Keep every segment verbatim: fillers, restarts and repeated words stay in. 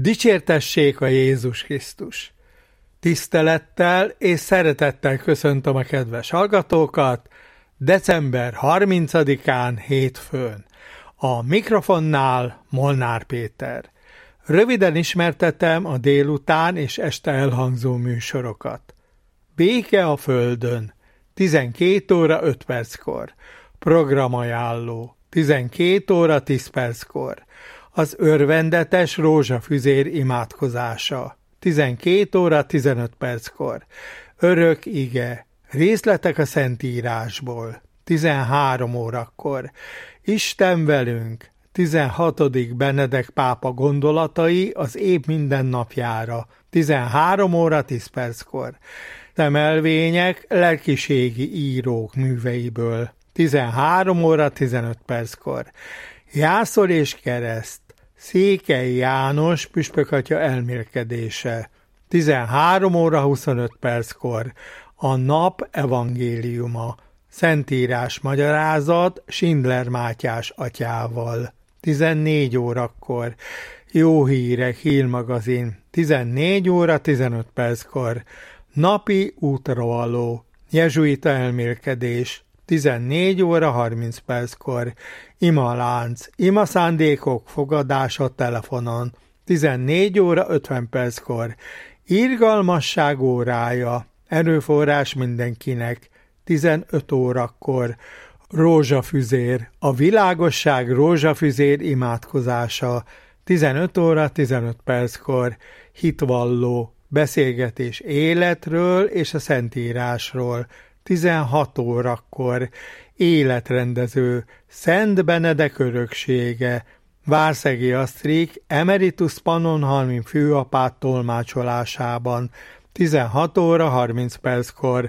Dicsértessék a Jézus Krisztus! Tisztelettel és szeretettel köszöntöm a kedves hallgatókat december harmincadikán hétfőn. A mikrofonnál Molnár Péter. Röviden ismertetem a délután és este elhangzó műsorokat. Béke a földön, tizenkét óra öt perckor. Programajánló, tizenkét óra tíz perckor. Az örvendetes rózsafüzér imádkozása, tizenkét óra tizenöt perckor. Örök ige, részletek a Szentírásból, tizenhárom órakor. Isten velünk, tizenhatodik Benedek pápa gondolatai az év mindennapjára, tizenhárom óra tíz perckor. Szemelvények lelkiségi írók műveiből, tizenhárom óra tizenöt perckor. Jászol és kereszt, Székely János püspökatya elmélkedése, tizenhárom óra huszonöt perckor. A nap evangéliuma, Szentírás magyarázat Schindler Mátyás atyával, tizennégy órakor. Jó hírek hírmagazin, tizennégy óra tizenöt perckor. Napi útravaló, jezsuita elmélkedés, tizennégy óra harminc perckor. Imalánc, ima szándékok fogadása telefonon, tizennégy óra ötven perckor. Irgalmasság órája, erőforrás mindenkinek, tizenöt órakor. Rózsafüzér, a világosság rózsafüzér imádkozása, tizenöt óra tizenöt perckor. Hitvalló, beszélgetés életről és a Szentírásról, tizenhat órakor. Életrendező, Szent Benedek öröksége, Várszegi Asztrik emeritus Pannonhalmi főapát tolmácsolásában, tizenhat óra harminc perckor.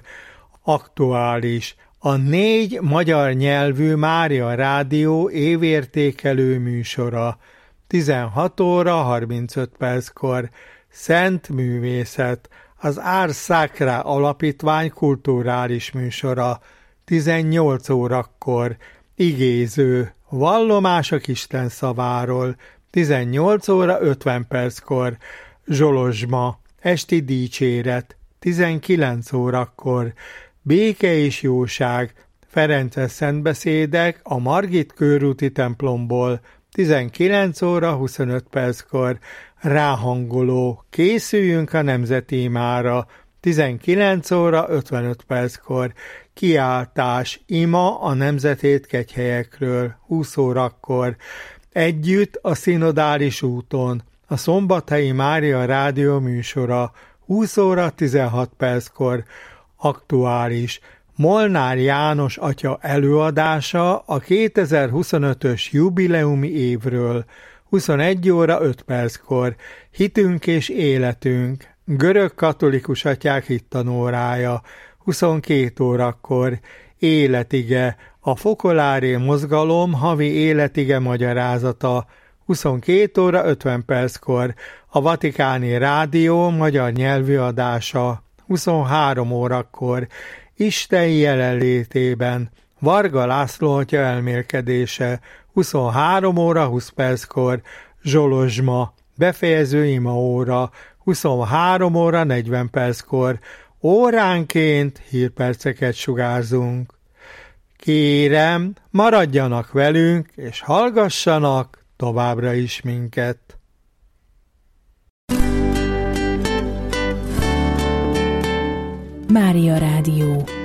Aktuális, a négy magyar nyelvű Mária Rádió évértékelő műsora, tizenhat óra harmincöt perckor. Szent művészet, az Ars Sacra alapítvány kulturális műsora, tizennyolc órakor. Igéző, vallomások Isten szaváról, tizennyolc óra ötven perckor. Zsolozsma, esti dicséret, tizenkilenc órakor. Béke és jóság, ferences szentbeszédek a Margit körúti templomból, tizenkilenc óra huszonöt perckor. Ráhangoló, készüljünk a nemzeti imára, tizenkilenc óra ötvenöt perckor. Kiáltás, ima a nemzetét kegyhelyekről, húsz órakor. Együtt a szinodális úton, a Szombathelyi Mária Rádió műsora, húsz óra tizenhat perckor. Aktuális, Molnár János atya előadása a kétezer-huszonötös jubileumi évről, huszonegy óra öt perckor. Hitünk és életünk, görög katolikus atyák hittanórája, huszonkét órakor. Életige, a Focolare mozgalom havi életige magyarázata, huszonkét óra ötven perckor. A Vatikáni Rádió magyar nyelvű adása, huszonhárom órakor. Isten jelenlétében, Varga László atya elmélkedése, huszonhárom óra húsz perckor. Zsolozsma, befejező imaóra, huszonhárom óra negyven perckor. Óránként hírperceket sugárzunk. Kérem, maradjanak velünk, és hallgassanak továbbra is minket. Mária Rádió.